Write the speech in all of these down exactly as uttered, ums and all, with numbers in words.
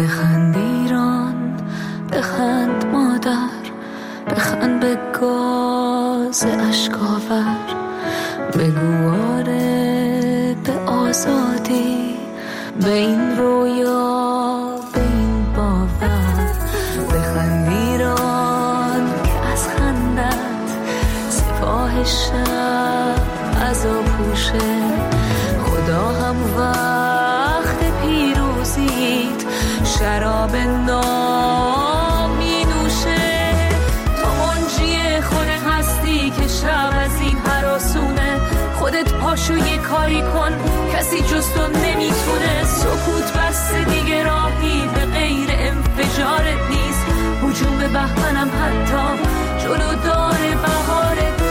بخند ایران، بخند مادر، بخند به گاز اشکاور، بگو آره به آزادی، به این رویا، به این باور. بخند ایران که از خندت سپاه شب عذاب پوشه، خدا هم وقت پیروزیت شراب نام می نوشه. تو منجی خود هستی که شب از این هراسونه، خودت پاشو یه کاری کن کسی جز تو نمیتونه. سکوت بس دیگه راهی به غیر انفجارت نیست، هجوم به بهمنم حتی جلو داره بهارت.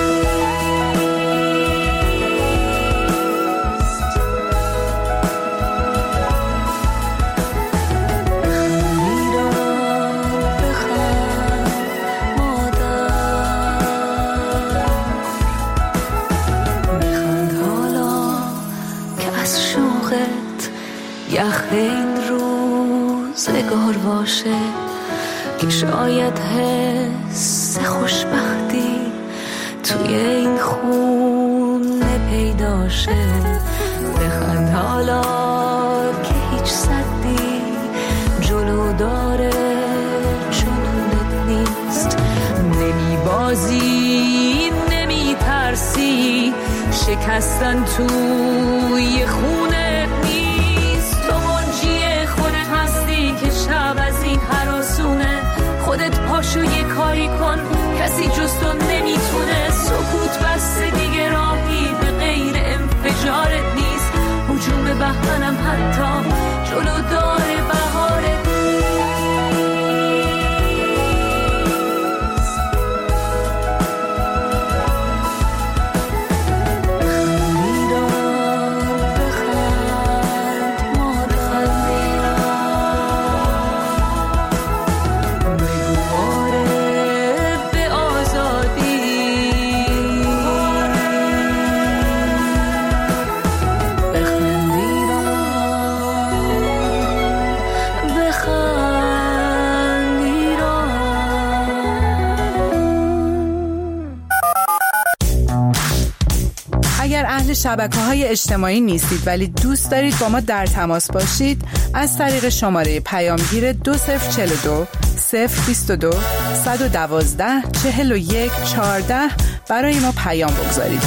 یخ این روزگار باشه که شاید حس خوشبختی توی این خونه پیدا شه. بخند حالا که هیچ صدی جلو داره جنونت نیست. نمی بازی نمی ترسی، شکستن توی خونه که شب از این هراسونه. خودت پاشو یه کاری کن کسی جز تو نمیتونه. سکوت بس دیگه راهی به غیر انفجارت نیست، هجوم به بهمنم حتی جلو داره بهارت. شبکه‌های اجتماعی نیستید ولی دوست دارید با ما در تماس باشید، از طریق شماره پیامگیر دو صفر چهل و دو صفر بیست و دو صد و دوازده چهل و یک چهارده برای ما پیام بگذارید.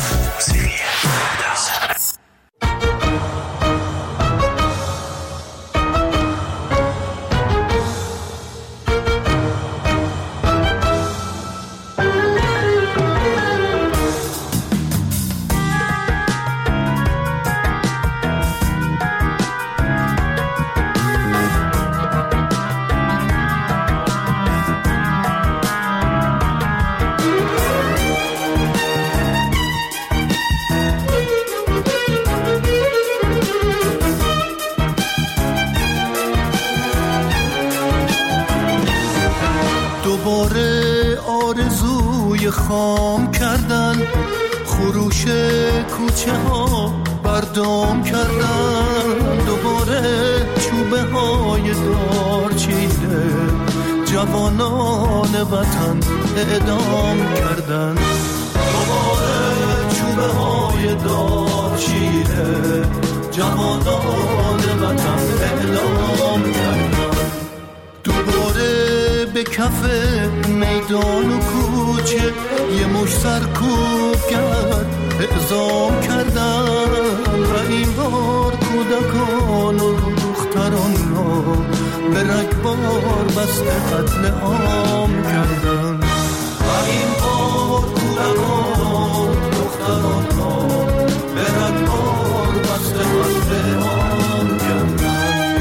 خام کردن، خروش کوچه ها بردام کردن، دوباره چوبه های دار چیده جوانان وطن اعدام کردن. دوباره چوبه های دار چیده جوانان وطن اعدام کردن. دوباره به کف میدان و کوچه یه مش سرکوب کرد اعزام کردن و این بار کودکان و دختران را به رگبار بسته قتل عام کردن. و این بار کودکان و دختران را به رگبار بسته قتل عام کردن.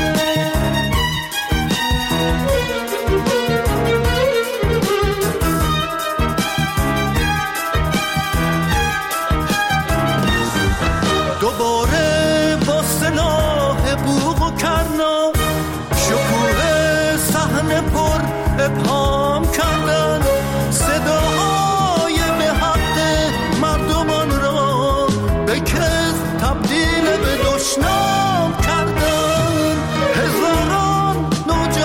دوباره با سلاح بوق و کرنا شکوه صحنه پر ابهام کردن، صداهای به حق مردمان را به کس تبدیل به دشنام کردن. هزاران نوجوان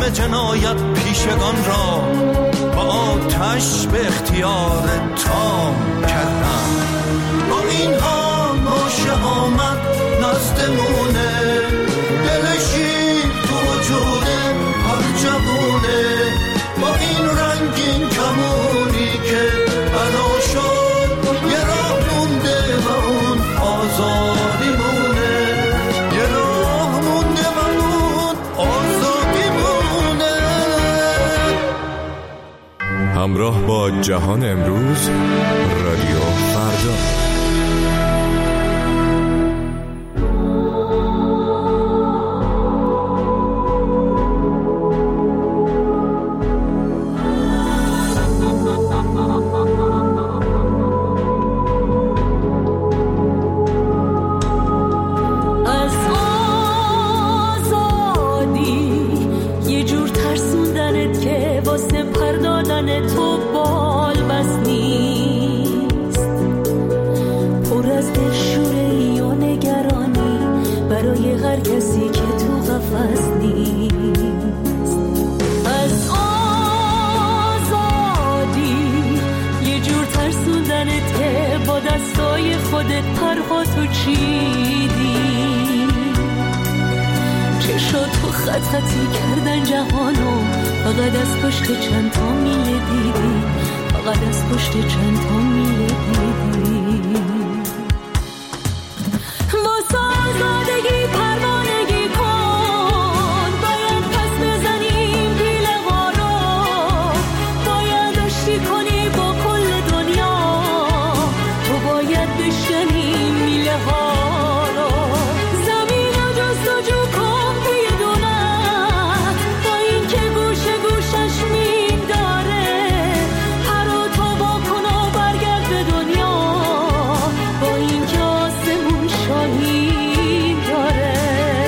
همه جنایت پیشگان را با آتش به اختیار تام کردن. با اینها ماشه آمد نزدمونه، دل شیر تو وجود هر جوونه. با این رنگین کمونی که بنا شد یه راه مونده و اون آزادی مونه، یه راه مونده و اون آزادی مونه. همراه با جهان امروز، رادیو فردا. خطی کردن جهانو، فقط از پشت چند تا میله دیدی، فقط از پشت چند تا میله دیدی. واسه آزادگی پروانگی کن، باید پس بزنیم پیله ها رو، باید آشتی کنی با کل دنیا، تو باید بشکنی میله ها رو. زمین رو جستجو کن توی دونت، با این که گوشه گوشش مین داره، پر و تو با کن و برگرد به دنیا، با این که آسمون شاهین داره.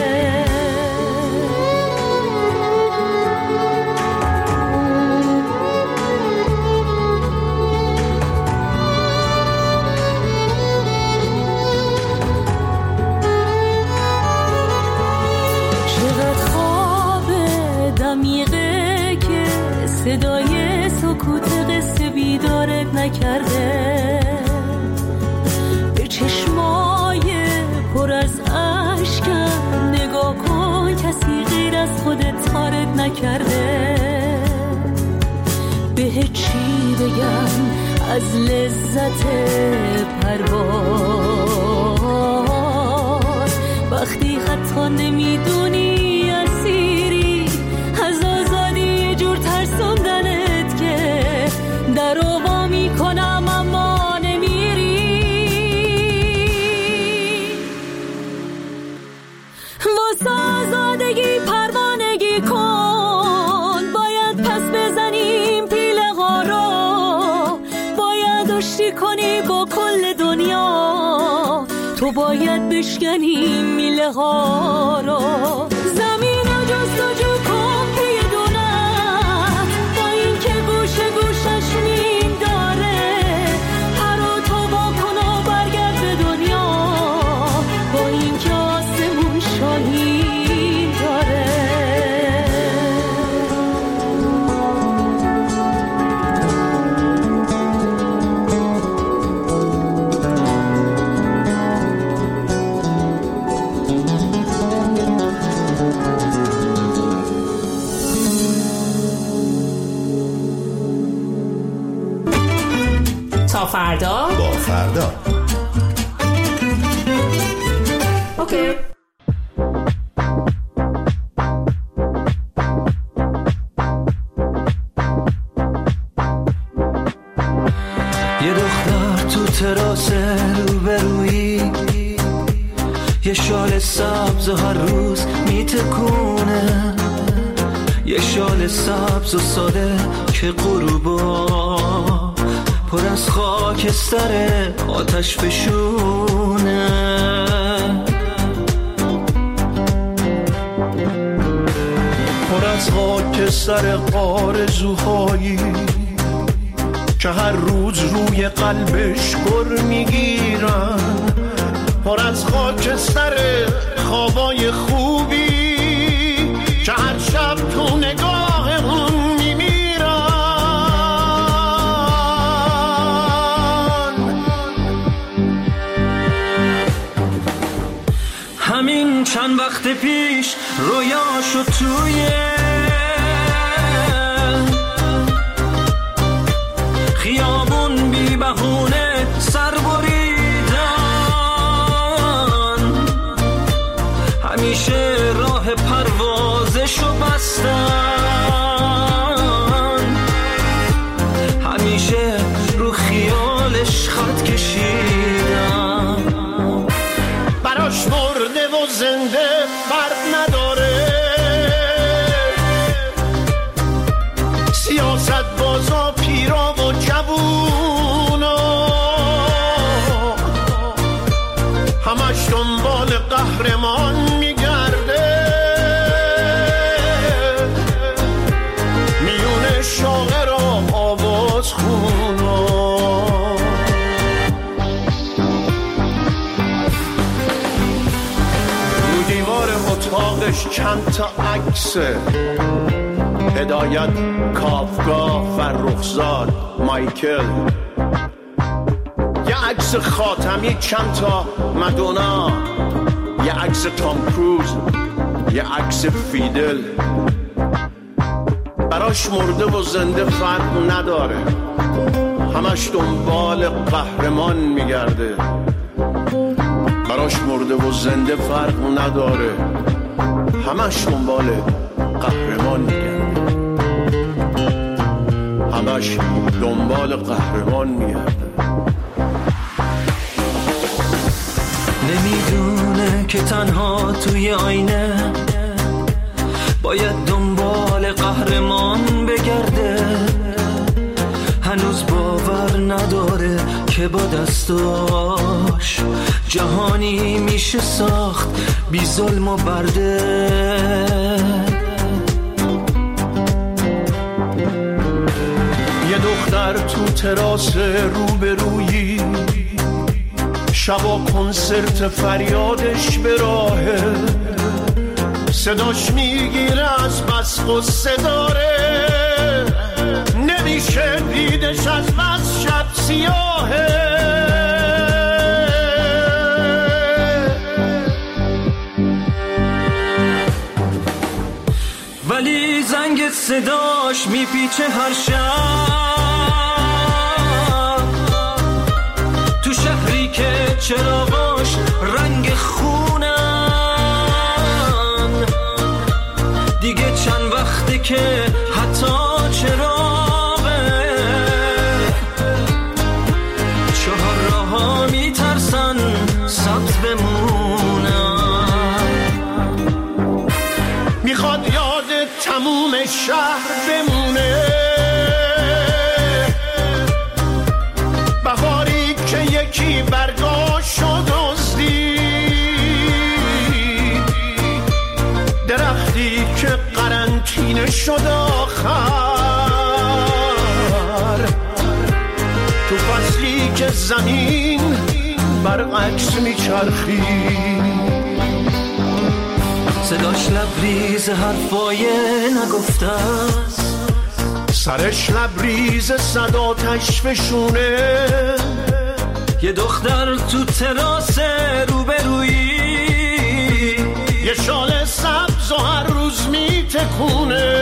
چقدر خواب دمیقه که صدای سکوت قصه بیدارت نکرده، به چشمای پر از اشکم نگاه کن، کسی غیر از خودت تارت نکرده. به چی بگم از لذت پرواز، وقتی حتی نمیدونی اسیری از آزادی، یه جور ترسوندنت که در رو وا میکنم اما نمیری. واسه آزادگی پروانگی کن، باید پس بزنیم پیله ها رو، باید آشتی کنی با کل دنیا، تو باید بشکنی میله ها رو. زمین رو جستجو کن توی دونت، با این که گوشه گوشش مین داره، پر و تو با کن و برگرد به دنیا، با این که آسمون شاهین داره. تا فردا با فردا. اوکی. یه دختر تو تراس روبرویی، یه شال سبز و هر روز میتکونه، یه شال سبز و ساده که غروبا پر از خاکستر آتش فشونه. پر از خاکستر آرزوهایی که هر روز روی قلبش گر میگیرن، پر از خاکستر خوابای خوبی که هر شب تو نگاه چند تا عکس هدایت، کافکا، فرخزاد، مایکل، یه عکس خاتمی، چند تا مدونا، یه عکس تام کروز، یه عکس فیدل. براش مرده و زنده فرق نداره، همش دنبال قهرمان میگرده. براش مرده و زنده فرق نداره، همش دنبال قهرمان میگرده. همش دنبال قهرمان میگرده. نمیدونه که تنها توی آینه باید دنبال قهرمان بگرده. هنوز باور نداره که با دستاش جهانی میشه ساخت بی ظلم و برده. یه دختر تو تراس روبرویی، شبا کنسرت فریادش به راهه، صداش میگیره از بس غصه داره، نمیشه دیدش از بس شب سیاهه. ولی زنگ صداش میپیچه هر شب تو شهری که چراغاش رنگ خونن. دیگه چند وقته که حتی چراغه چهار راه‌ها میترسن سبز بمونن. میخواد یاد تموم شهر بمونه، بهاری که یکی برگاشو دزدید، درختی که قرنطینه شد آخر، تو فصلی که زمین برعکس میچرخید. صداش لبریز حرفای نگفته است، سرش لبریز صد آتش فشونه. یه دختر تو تراس روبرویی، یه شال سبز و هر روز میتکونه،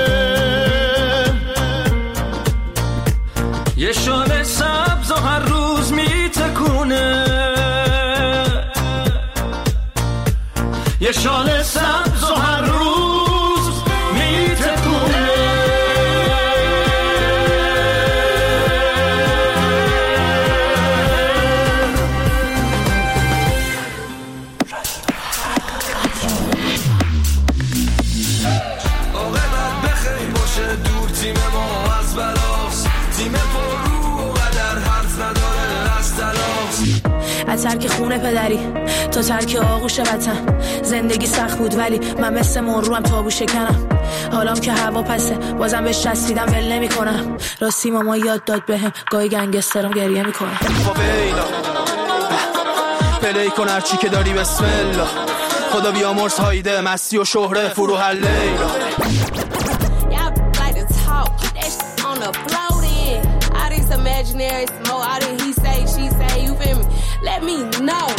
یه شال سبز و هر روز میتکونه، یه شال سبز و هر روز میتکونه. از ترک خونه پدری تا ترک آغوش وطن، زندگی سخت بود ولی من مثل مروم تابو شکنم. حالام که هوا پسه بازم بهش چسبیدم ول نمی کنم. راستی ماما یاد داد بهم گاهی گنگسترم گریه میکنم. پلی کن هرچی که داری بسم الله، خدا بیامرز هایده مستی و شهره فرو هر لیلا. Imaginary smoke, all that he say, she say, you feel me? Let me know.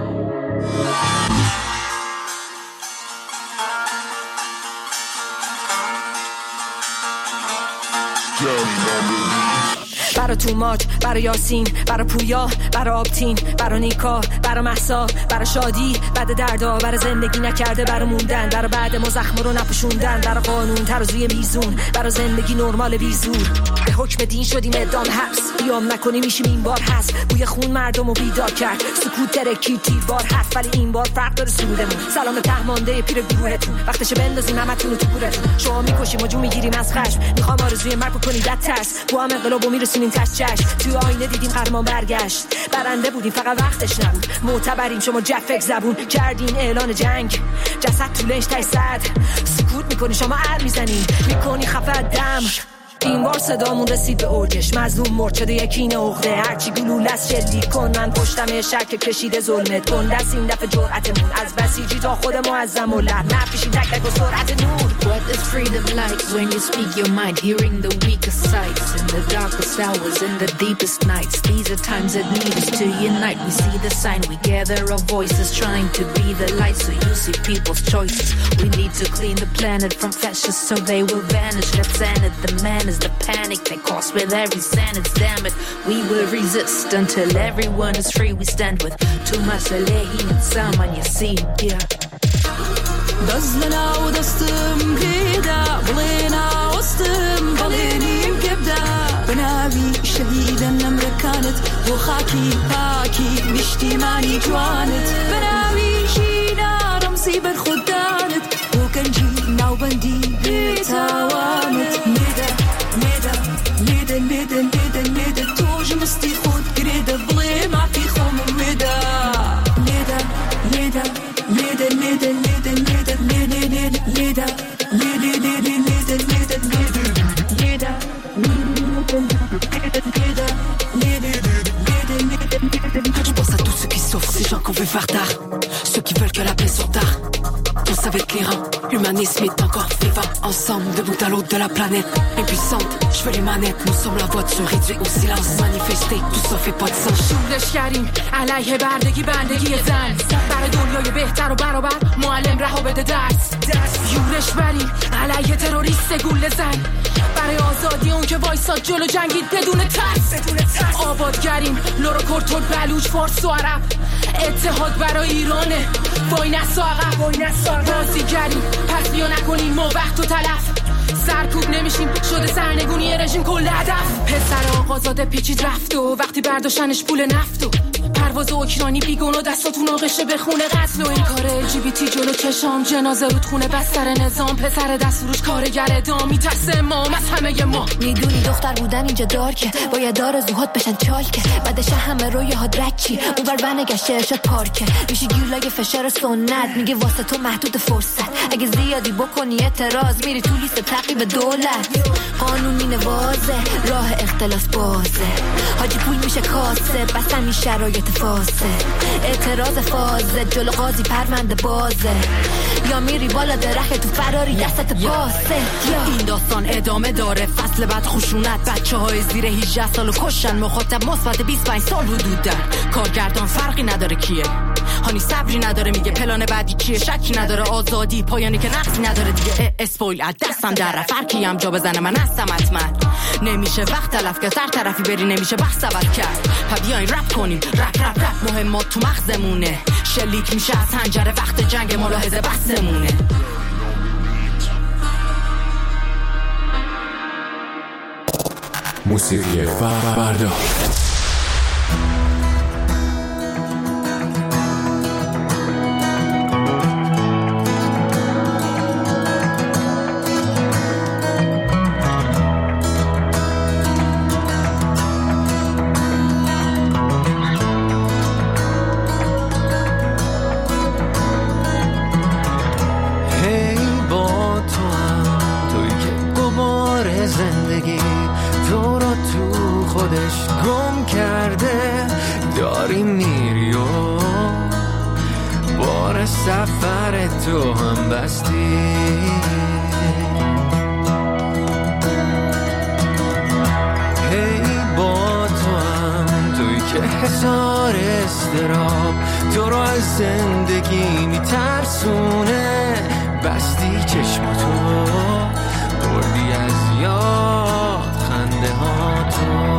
برا توماج، برا یاسین، برا پویا، برا آبتین، برا نیکا، برا محسا، برا شادی، بعد دردا، برا زندگی نکرده، برا موندن، برا بعد ما زخم رو نپوشوندن، برا قانون ترازوی میزون، برا زندگی نرمال بیزور. به حکم دین شدیم اعدام حبس، قیام نکنی میشیم این بار هست. بوی خون مردم رو بیدار کرد، سکوت ترکی تیربار هست، ولی این بار فرق داره سودمون. سلام تهمانده پیر گروهتون، وقتش بندازیم همتون رو تو گورتون. شما میکشیم و جو میگیریم از خشم، میخوام آرزوی مرگ بکنید در ترس. با هم انقلابو میرسونیم تش چش. توی آینه دیدیم قهرمان برگشت، برنده بودیم فقط وقتش نبود. معتبریم شما جفک زبون کردین اعلان جنگ، جسد تو لنج تای صد. سکوت میکنی شما عر میزنی، میکنی خفه دم. این بار صدامون رسید به اوجش، مظلوم مرد شده یکین عقده، هرچی گلوله است جلی کن، من پشتم شک کشیده ظلمت کن، دست این دفعه جرأتمون از بسیجی تا خود معظم و لحن نفیشی تک تک و سرعت نور. What is freedom like when you speak your mind, hearing the weakest sights in the darkest hours, in the deepest nights? These are times that need us to unite. We see the sign, we gather our voices, trying to be the light so you see people's choices. We need to clean the planet from fascists so they will vanish. Let's end it, the man is the panic they cause with every sentence. Damn it, we will resist until everyone is free. We stand with too much Alehi and Salman Yassin, yeah. دزلنا ودستم قيدا بلينا وسطم بلينيم كبدا بنابي شهيدا نمر كانت وخاكي باكي مشتيماني جوانت بنابي شينا رمسي برخدانت وكنجي نوبندي بتوانت ميدا ميدا ميدا ميدا ميدا ميدا توج مستي خود قريدا بلي ما في خوم ميدا ميدا ميدا ميدا ميدا ميدا ميدا ميدا Je pense à tous ceux qui sauvent ces gens qu'on veut faire tard, ceux qui veulent que la paix sur tard. On savait que l'Iran, l'humanisme est encore vivant. Ensemble, de bout à l'autre de la planète, impuissante, je veux les manettes. Nous sommes la voix de se réduire au silence. Manifester, tout ça fait pas de sens. شورش کردیم علیه بردگی بندگی زن، برای دنیای بهتر و برابر معلم رها بده درس. یورش بریم علیه تروریست گول زن، برای آزادی اون که وایساد جلو جنگید بدون ترس. آبادگریم لورو کرتور بلوچ فارس و عرب، اتحاد برای ایرانه وای نسا عقب. بازیگریم پس بیا نکنیم ما وقت و تلف، سرکوب نمیشیم شده سرنگونی رژیم کل هدف. پسر آقازاده پیچید رفت و وقتی برداشتنش پول نفت و پرواز اوکراینی بیگون و دستاتون آغشه به خونه قتل و این کار ال جی بی تی جلو چشام، جنازه رود خونه بستر نظام، پسر دستفروش کارگر ادام میترسه امام از همه ما. میدونی دختر بودن اینجا دارکه، باید آرزوهات بشن چالکه، بعدش همه رویاهات رچی اون ور برنگشته ارشاد پارکه، میشه گیرلای فشار سنت، میگه واسه تو محدود فرصت، اگه زیادی بکنی اعتراض میری تو لیست تعقیب دولت. قانون اینه واضح، راه اختلاس بازه، حاجی پول میشه کاسه، بس همین شرایط فاسه، اعتراض فازه، جلو قاضی پرونده بازه، یا میری بالا درخت تو فراری دستت باسه. این داستان ادامه داره، فصل بعد خشونت، بچه های زیر هجده سالو کشن، مخاطب مثبت بیست و پنج سال حدود در، کارگردان فرقی نداره کیه، هانی صبری نداره میگه پلان بعدی چیه، شکی نداره آزادی پایانی که نقصی نداره دیگه. اسپویل از دستم در رفت، فرقی هم جا بزنه من هستم حتما، نمیشه وقت تلف که سر طرفی بری نمیشه بحث عوض کرد. پا بیاین رپ کنیم، رپ رپ رپ مهمات تو مغزمونه، شلیک میشه از حنجره وقت جنگ ملاحظه بسمونه. موسیقی فردا. سفر تو هم بستی، هی با تو هم توی که حسار استراب تو رو از زندگی میترسونه، بستی چشماتو بردی از یاد خنده ها تو،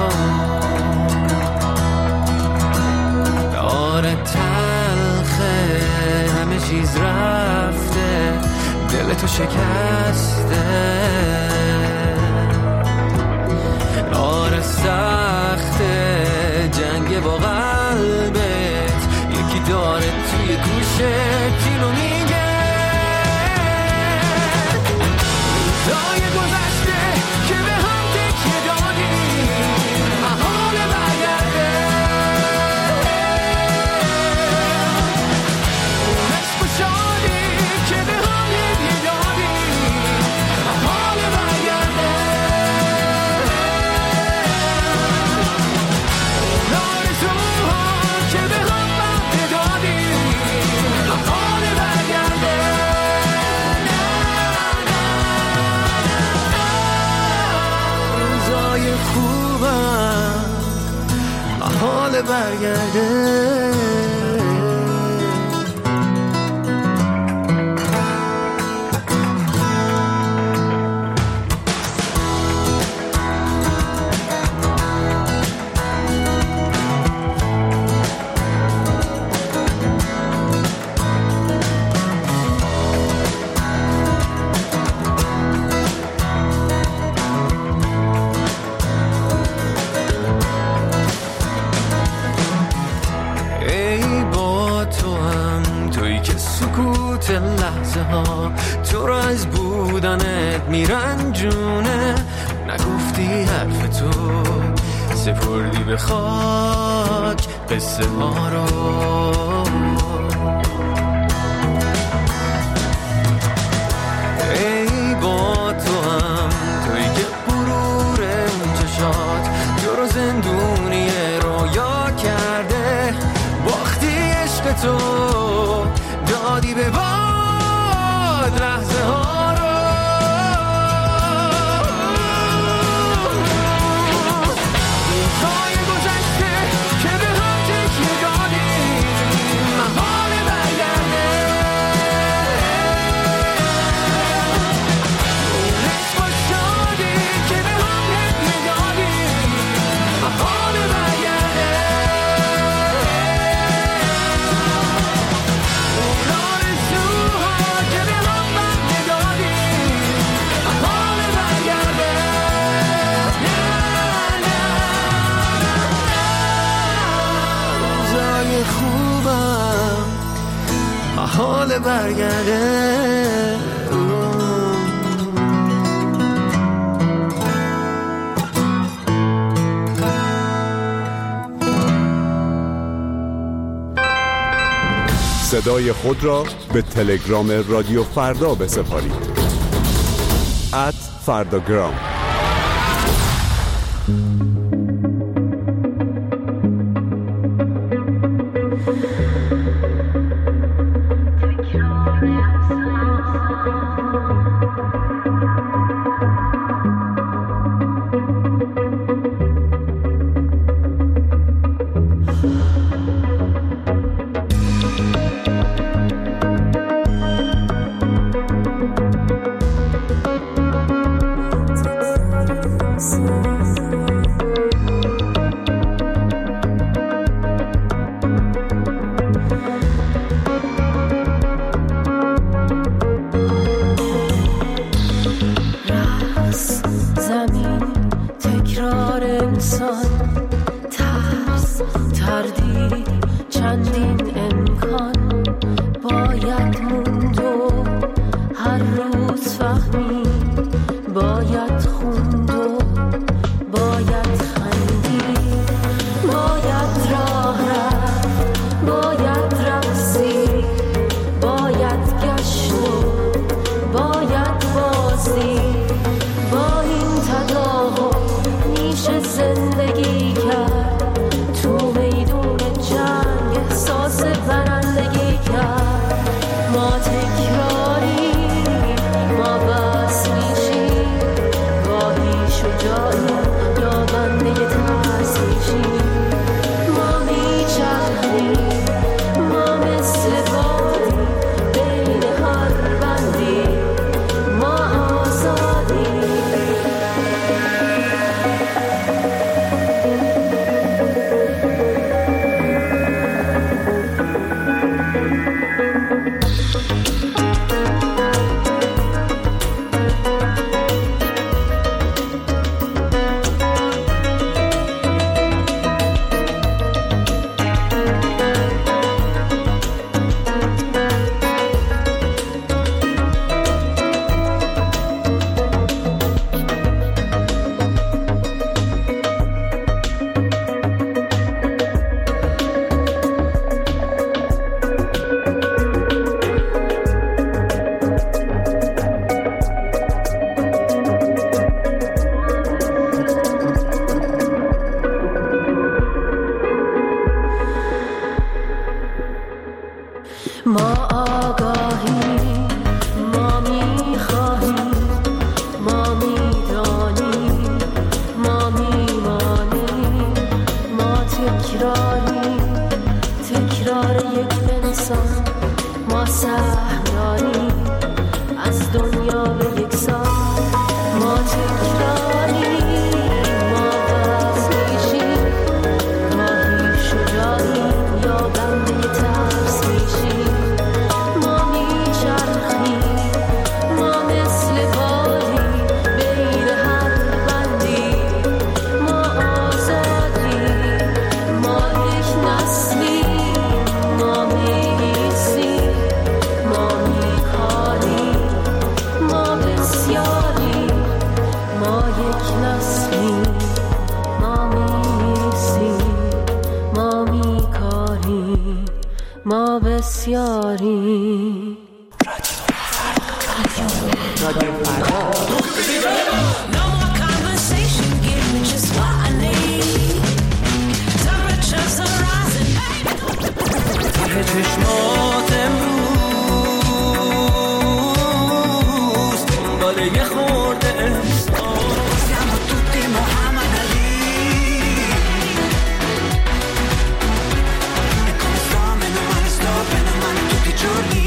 داره تلخه همه چیز رفته، دل تو شکسته، آره سخته جنگ با قلبت، یکی داره توی گوشت اینو میگه دای گذشته که به هم تکیه دادیم محال برگرده، اون عشق و شادی که به هم هدیه دادیم محال برگرده. لحظه ها تو را از بودنت میرنجونه، نگفتی حرف تو سپردی به خاک قصه ها رو. ای با تو هم توی که غرور اون چشات تو رو زندونی رویا کرده، باختی عشق تو دادی به باد لحظه ها رو. روزهای گذشته که به هم تکیه دادیم محال برگرده. اون عشق و شادی که به هم هدیه دادیم محال برگرده. حال برگرده. صدای خود را به تلگرام رادیو فردا بسپارید. ات فرداگرام. زندگی کرد تو میدون جنگ. یکسان ما سهم داریم از دنیا به یکسان ما تکراری ما بس میشیم گاهی شجاعیم یا بنده ترس میشیم ما میچرخیم ما مثل بادی بین هر بندی ما آزادیم ما یک نسلیم ما میگیسیم ما میکاریم ما بسیاریم ما یک نسلیم ما میگیسیم ما میکاریم ما بسیاریم رادیو فردا ته چشمات امروز دنبال یه خورده Siamo tutti Muhammad Ali E come sto, meno male sto, bene o male tutti i giorni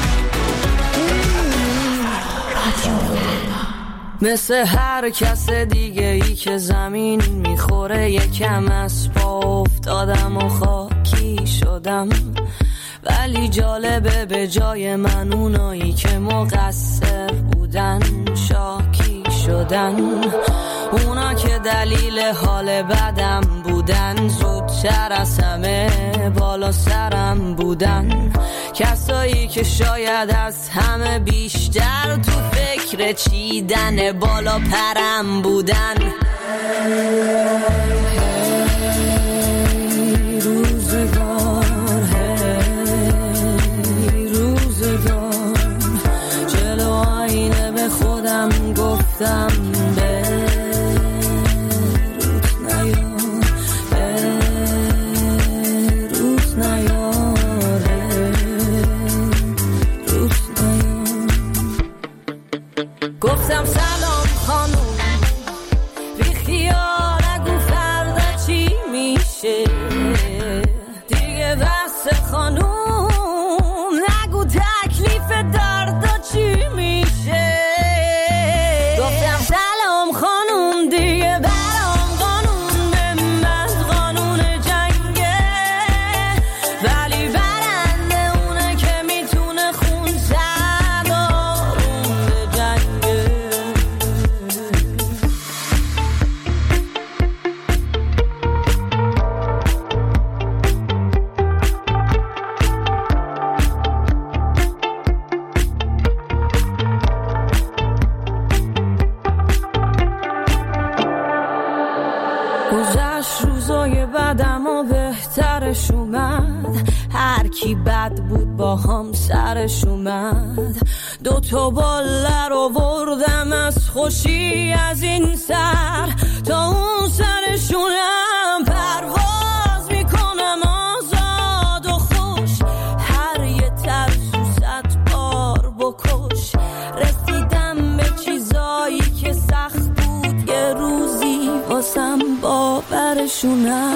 مثل هر کس دیگه ای که زمین میخوره یکم از پا افتادم و خاکی شدم ولی جالبه به جای من اونایی که مقصر بودن شاکی شدن اونا که دلیل حال بدم بودن زودتر از همه بالا سرم بودن کسایی که شاید از همه بیشتر تو فکر چیدن بالا پرم بودن هی روزگار هی روزگار جلو آینه به خودم گفتم به گفتم سلام خانوم بی خیال نگو فردا چی میشه دیگه بس خانوم نگو تکلیف دردا چی میشه گفتم سلام خانوم دیگه برام قانون به من قانون جنگه ولی برنده اونه که میتونه خون سردارون به جنگه گذشت روزای بعدم و بهترش اومد هر کی بد بود با هم سرش اومد دوتا باله رو بردم از خوشی از این سر تا اون سرشونم پرواز میکنم آزاد و خوش هر یه ترسو صد بار بکش رسیدم به چیزایی که سخت بود یه روزی واسم باورشونم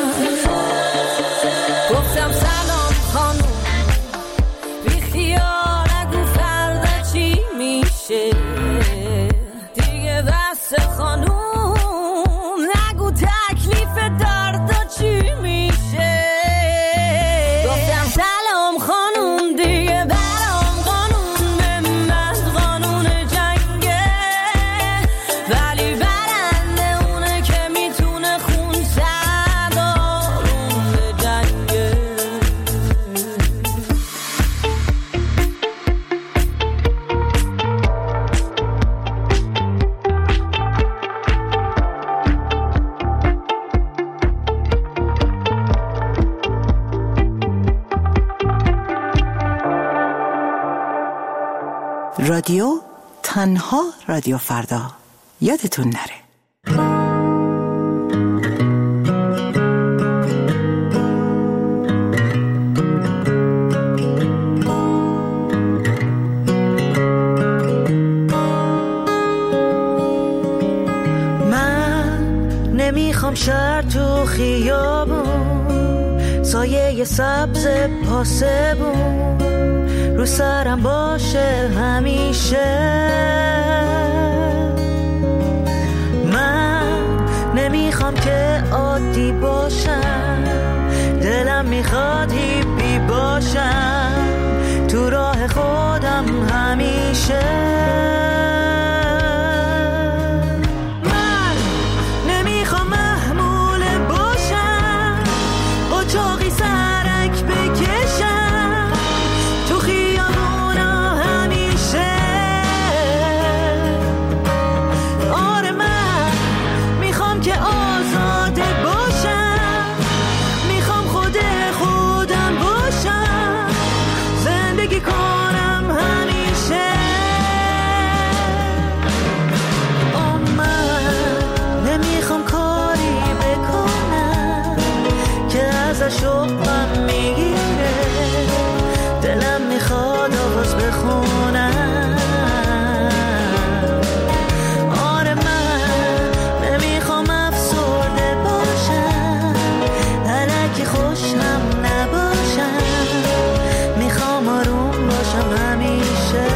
گفتم سلام خانوم بی خیال نگو فردا چی میشه دیگه بس خانوم نگو تکلیف دردا چی میشه گفتم سلام خانوم دیگه برام قانون به من قانون جنگه ولی برنده اونه که میتونه خون سردارون به جنگه رادیو تنها رادیو فردا یادتون نره من نمیخوام شهر تو خیابون سایه سبز پاسبون رو سرم باشه همیشه. من نمیخوام که عادی باشم، دلم میخواد هیپی باشم تو راه خودم همیشه. من نمیخوام محمول باشم، قاچاقی سرک بکشم تو خیابونا همیشه. آره من میخوام که آزاده باشم، میخوام خود خودم باشم، زندگی کنم همیشه. آه من نمیخوام کاری بکنم که ازش عقبم میگیره، دلم میخواد آواز بخونم. آره من نمیخوام افسرده باشم، الکی خوشم نباشم، میخوام آروم باشم همیشه.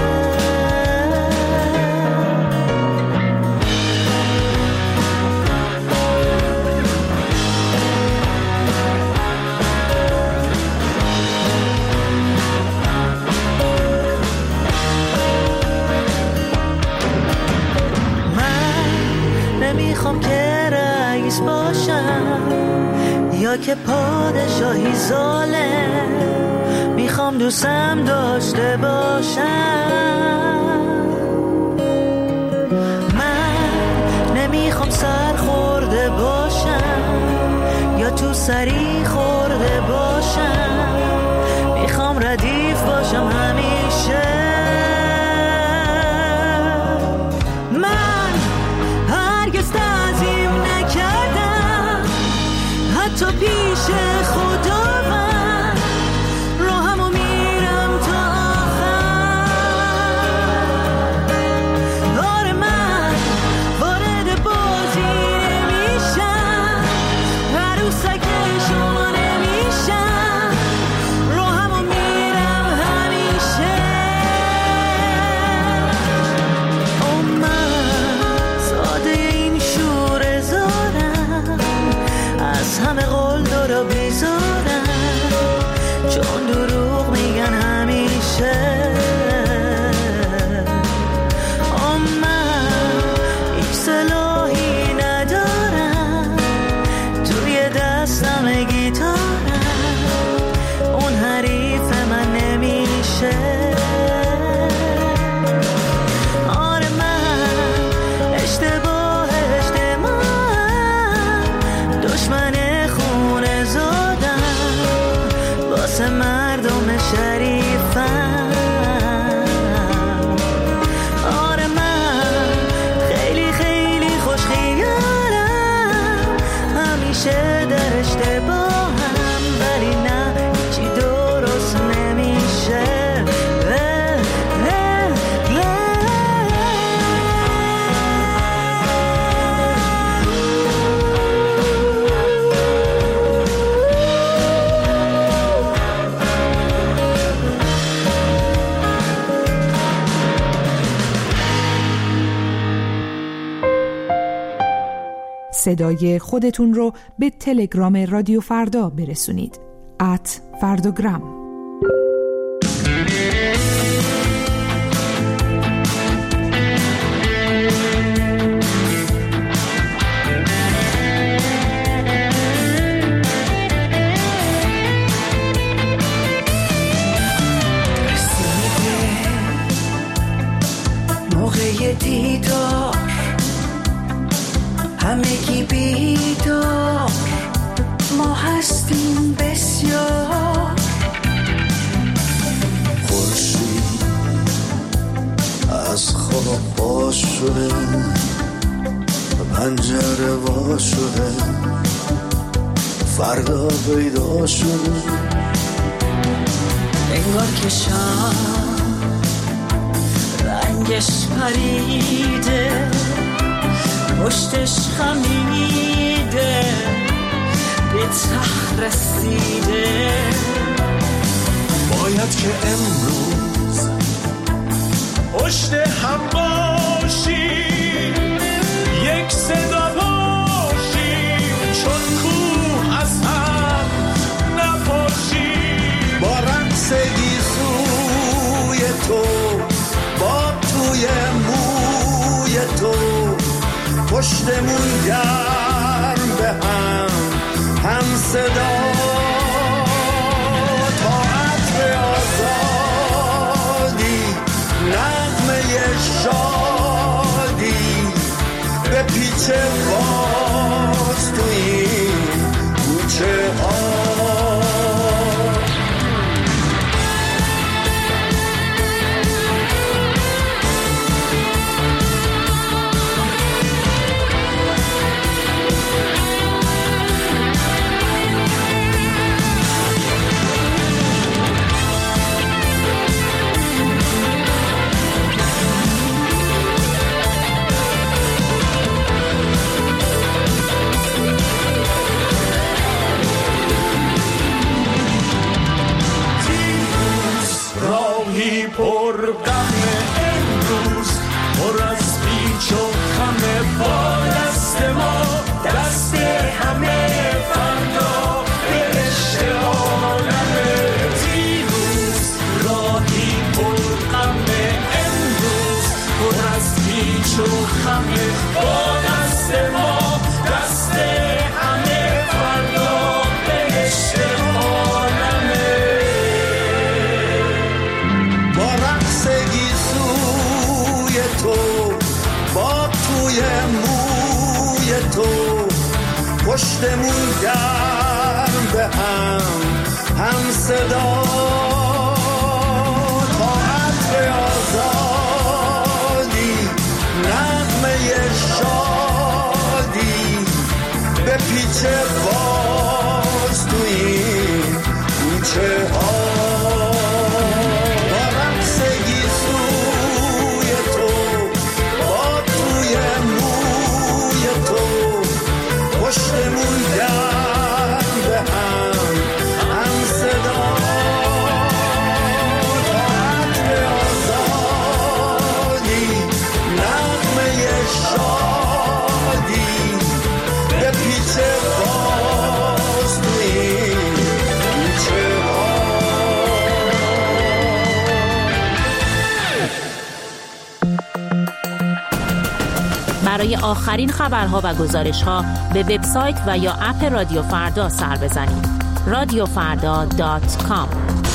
نمیخوام که رئیس باشم یا که پادشاهی ظالم، میخوام دوستم داشته باشم. من نمیخوام سر خورده باشم یا تو سری خورده باشم، میخوام ردیف باشم همیشه. من هرگز تعظیم نکردم حتی پیش خداوند، راهمو میرم تا آخر. آره من وارد بازی نمیشم، عروسک شما نمیشم، راهمو میرم همیشه. او من ساده این شور زارم، از همه قول دارا بیزارم، چون دروغ میگن همیشه. آه من هیچ سلاحی ندارم، توی دستم گیتارم، اون حریف من نمیشه. آره من اشتباه اجتماعم، دشمن خونه زادم، واسه مردم شریفم. آره من خیلی خیلی خوش خیالم، همیشه در اشتباهم، ولی نه هیچی درست نمیشه. اه، اه، صدای خودتون رو به تلگرام رادیو فردا برسونید. ات فرداگرام. موقع دیدار همگی بیدار، ما هستیم بسیار. خورشید از خواب باز شده، پنجره وا شده، فردا پیدا شده. انگار که شب رنگش پریده، پشتش خمیده، به ته رسیده. پشتمون گرم به هم هم صدا تا عطر آزادی نغمه شادی به پیچه باز تو این کوچه ها پشتمون گرم به هم هم صدا تا عطر آزادی نغمه شادی به پیچه باز تو این کوچه ها. برای آخرین خبرها و گزارش‌ها به وبسایت و یا اپ رادیو فردا سر بزنید. رادیو فردا دات کام.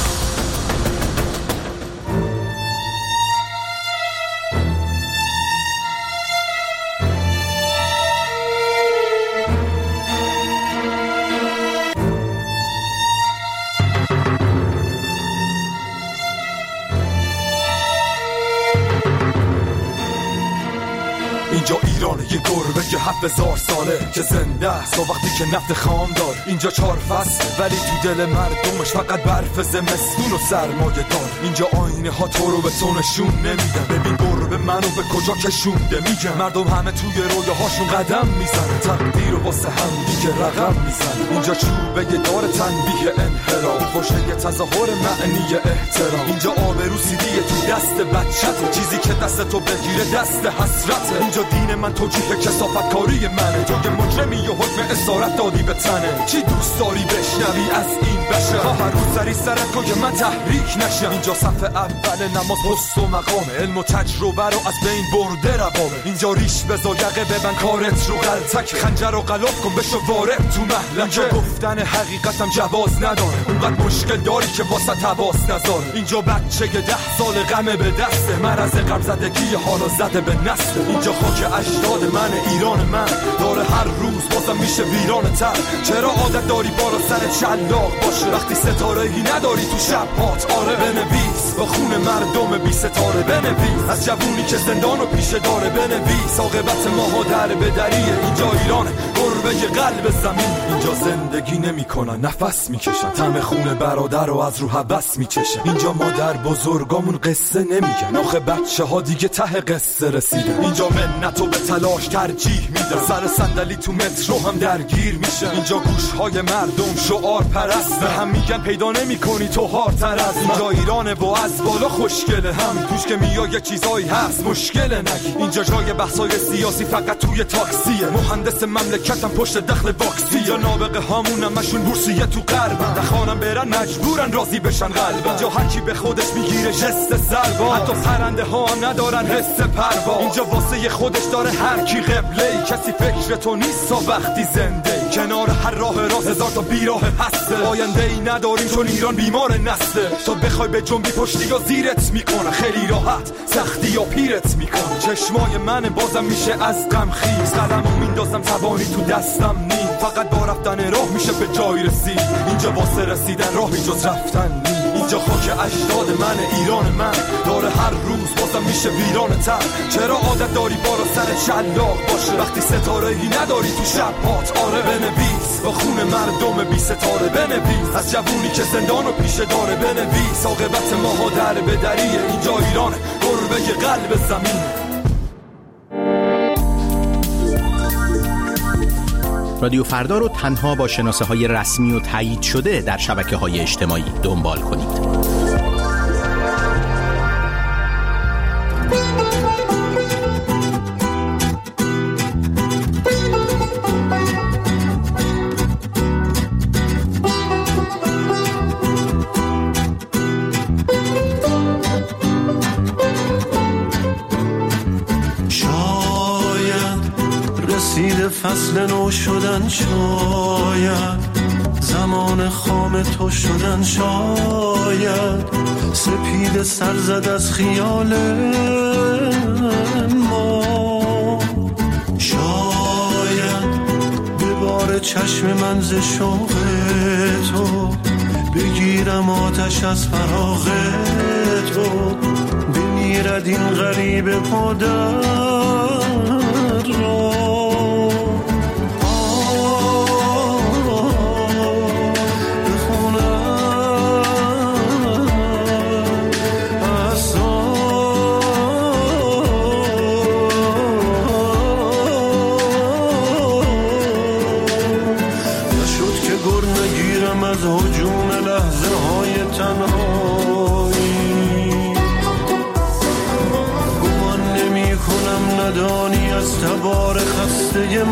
اینجا ایرانه یه گربه که هفت هزار ساله که زنده است و وقتی که نفت خام دار. اینجا چهار فصل ولی تو دل مردمش فقط برف زمستون و سرمایه دار. اینجا آینه ها تو رو به تو نشون نمیدن. ببین گربه منو به کجا کشونده میگن. مردم همه توی رویاهاشون قدم میزنن. تقدیر و واسه هم دیگه رقم میزنن. اینجا چوبه دار تنبیه انحراف خوشه یه تظاهر معنی احترام. اینجا آبرو سیدیه تو دست بچته چیزی که دست تو بگیره دست حسرته. اینجا دین من توجیه کثافت کاری منه. تو که مجرمی و حکم اسارت دادی به تنه. چی دوست داری بشنوی از این بشه ها هر روز سری سرت کن که من تحریک نشم. اینجا صف اول نماز پست و مقام علم و تجربه رو از بین برده روامه. اینجا ریش بزا یقه ببن کارت رو غلطک خنجر رو غلاف کن بشو وارد تو محلکه. اینجا گفتن حقیقتم جواز نداره اونقدر مشکل داری که واسه تواس نذاره. اینجا بچه که ده سال غمه به دسته مرض غم زدگی حالا زده به نسل. اینجا خاک اجداد من ایران من داره هر روز بازم میشه ویران تر. چرا عادت داری بالا سر چلاق باشه وقتی ستاره ای نداری تو شب هات. آره بنویس با خون مردم بی ستاره بنویس از جوونی که زندانو پیشه داره بنویس عاقبت ماها در بدریه. اینجا ایرانه گربه قلب زمین. اینجا زندگی نمیکنن نفس میکشن طعم خون برادر رو از رو هوس میچشن. اینجا مادر بزرگامون قصه نمیگن آخه بچه ها دیگه ته قصه رسیدن. اینجا منتو به تلاش ترجیح میدن سر صندلی تو مترو هم درگیر میشن. اینجا گوشهای مردم شعار پرست هم میگن پیدا نمیکنی تو هارتر از. اینجا ایرانه با از بالا خوشگله هم توش که میای یه چیزایی هست مشکل نگی. اینجا جای بحثای سیاسی فقط توی تاکسیه. مهندس مملکتم پشت دخل واکسی. اینجا نابغه هامون همشون بورسیه تو غربن نخوانم برن مجبورن راضی بشن قلبن. اینجا هر کی به خودش میگیره جست سربا حتی پرنده ها هم ندارن حس پروا. اینجا واسه خودش داره هر کی قبله ای. کسی فکر تو نیست وقتی زنده ای. کنار هر راه راست هزار تا بیراه هسته. آینده ای نداریم چون ایران بیمار نسته. تو بخوای به جنبی پشتی یا زیرت میکنه خیلی راحت سختی یا پیرت میکنه. چشمای من بازم میشه از غم خیز قلمو میندازم توانی تو دستم نیم. فقط با رفتن راه میشه به جای رسید. اینجا واسه رسیدن راهی جز رفتن نیم. اینجا خاک اجداد من ایران من داره هر روز بازم میشه ویران تر. چرا عادت داری بالا سر چلاق باشه وقتی ستاره ای نداری تو شب هات. آره بنویس با خون مردم بی ستاره بنویس از جوونی که زندانو پیشه داره بنویس عاقبت ماها در بدریه. اینجا ایران گربه قلب زمین. رادیو فردا رو تنها با شناسه های رسمی و تایید شده در شبکه های اجتماعی دنبال کنید. فصل نو شدن شاید زمان خام تو شدن شاید سپید سر زد از خیال ما. شاید به بباره چشم من ز شوق تو، بگیرم آتش از فراغ تو، بمیرد این غریب پادر را. تبار خسته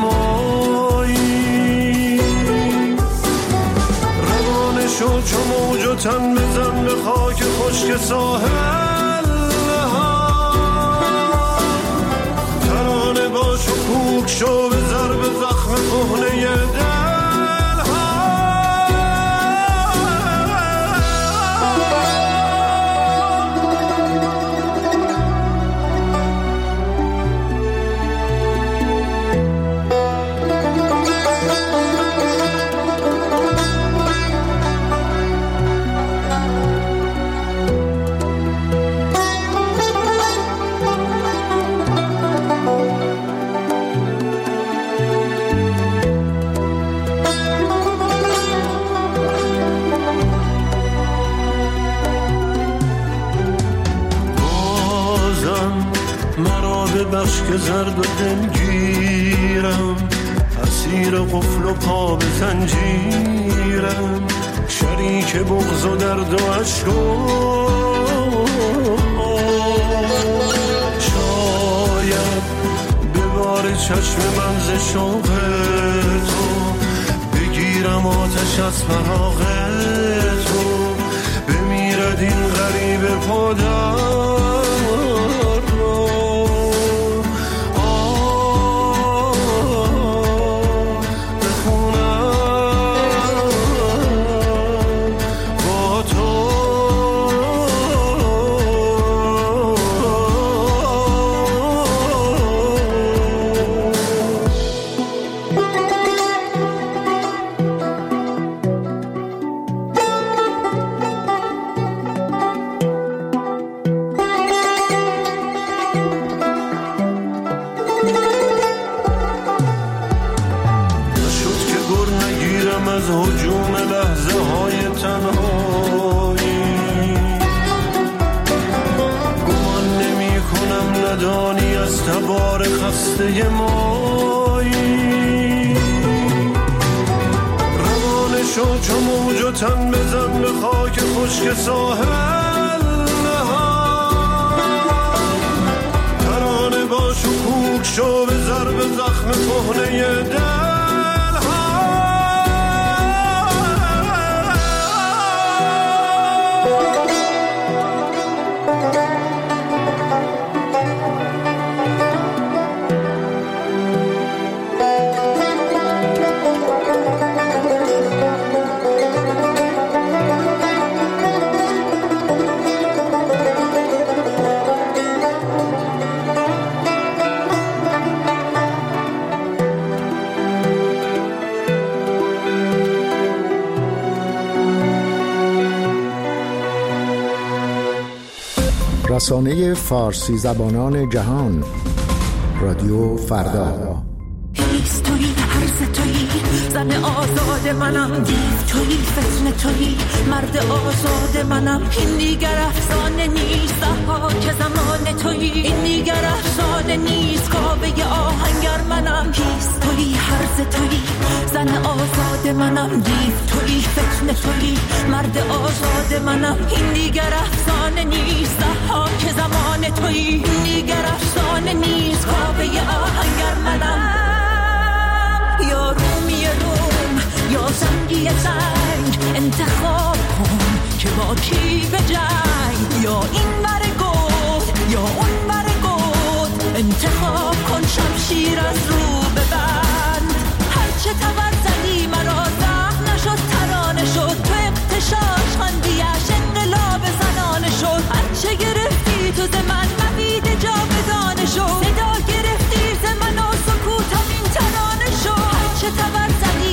مایی روانه شد چو موج و تن بزن به خاک خشک ساحل ترانه باش و کوک شو به ضرب زخم کهنه دل. بخش که زرد و دلگیرم، اسیر قفل و پا به زنجیرم، شریک بغض و درد و عشق و شاید بباره چشم من ز شوق تو، بگیرم آتش از فراغ تو، بمیرد این غریب پادر. تبار خسته مایی روانه شو چو موج و تن بزن به خاک خشک ساحل ترانه باش و کوک شو به ضرب زخم کهنه دل. رسانه فارسی زبانان جهان رادیو فردا. هیست تویی هرز تویی زن آزاد منم، دیو تویی فتنه تویی مرد آزاد منم، این دیگر افسانه نیست ها که زمان تویی، این دیگر افسانه نیست کابه آهنگر منم. هیست تویی هرز تویی زن آزاد منم، دیو تویی فتنه تویی مرد آزاد منم، این دیگر افسانه نیست ها که زمان تویی، این دیگر افسانه نیست کابه آهنگر منم. یا رومی روم یا زنگی زنگ انتخاب کن که با کی به جنگ، یا این بر گفت یا اون بر گفت، انتخاب کن شمشیر از رو ببند. هرچه تبر زدی مرا زخم نشد ترانه شد، تو اقتشاش خندیش انقلاب زنانه شد. هرچه گرفتی تو ز من مبید جا بدانه شد، صدا گرفتی ز من و سکوتم این ترانه شد. هرچه تبر زدی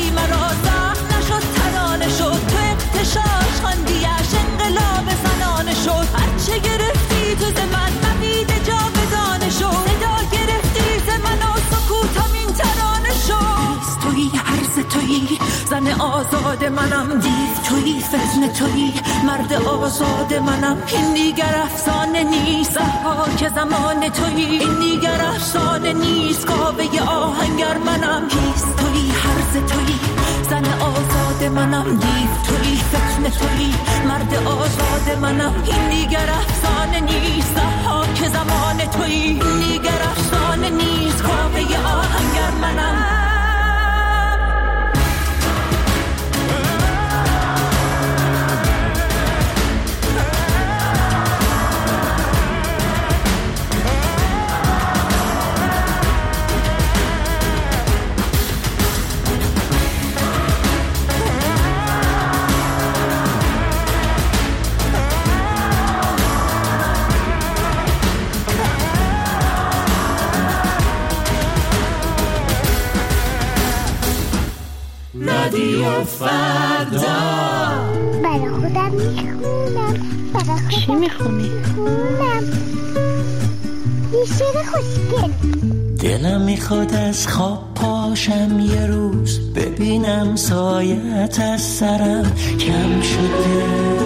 تویی، زن آزاد منم، دیو تویی، فتنه تویی، مرد آزاد منم. این دیگر افسانه نیست، که زمان تویی، این دیگر افسانه نیست، کاوه آهنگر منم. کیست تویی، هرز تویی، زن آزاد منم، دیو تویی، فتنه تویی، مرد آزاد منم. این دیگر افسانه نیست، که زمان تویی، این دیگر افسانه نیست، کاوه آهنگر منم. رادیو فردا. برای خودم میخونم. چی میخونی؟ میخونم یه شعر خوشگل. دلم میخواد از خواب پاشم یه روز، ببینم سایت از سرم کم شده.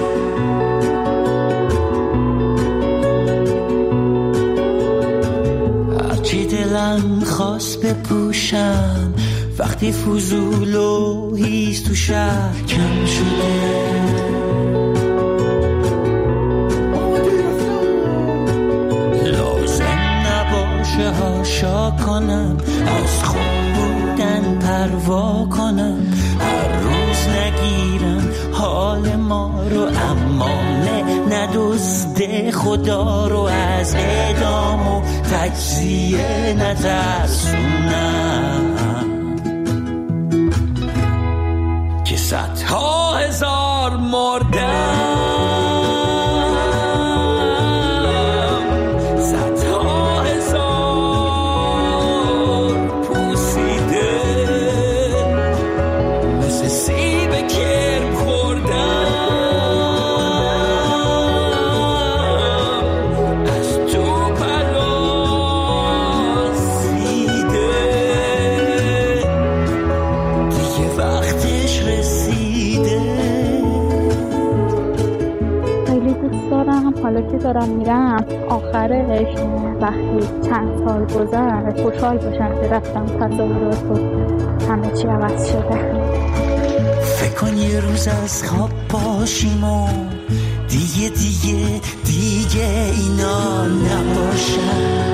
هرچی دلم خواست بپوشم، وقتی فضول و هیست تو شهر کم شده. لازم نباشه هاشا کنم، از خوب بودن پروا کنم، هر روز نگیرم حال ما رو، امانه ندزده خدا رو، از اعدام و تجزیه نترسونم. صدها هزار مردم، صدها هزار پوسیده، مثل سیب کرم خوردم، از تو پراسیده، دیگه وقتش رسیده. خیلی دوست دارم حالا که دارم میرم آخرش وقتی چند سال گذشت خوشحال باشم که رفتم، تصاورات و همه چی عوض شده. فکر کن یه روز از خواب پاشیم و دیگه دیگه دیگه اینا نباشن.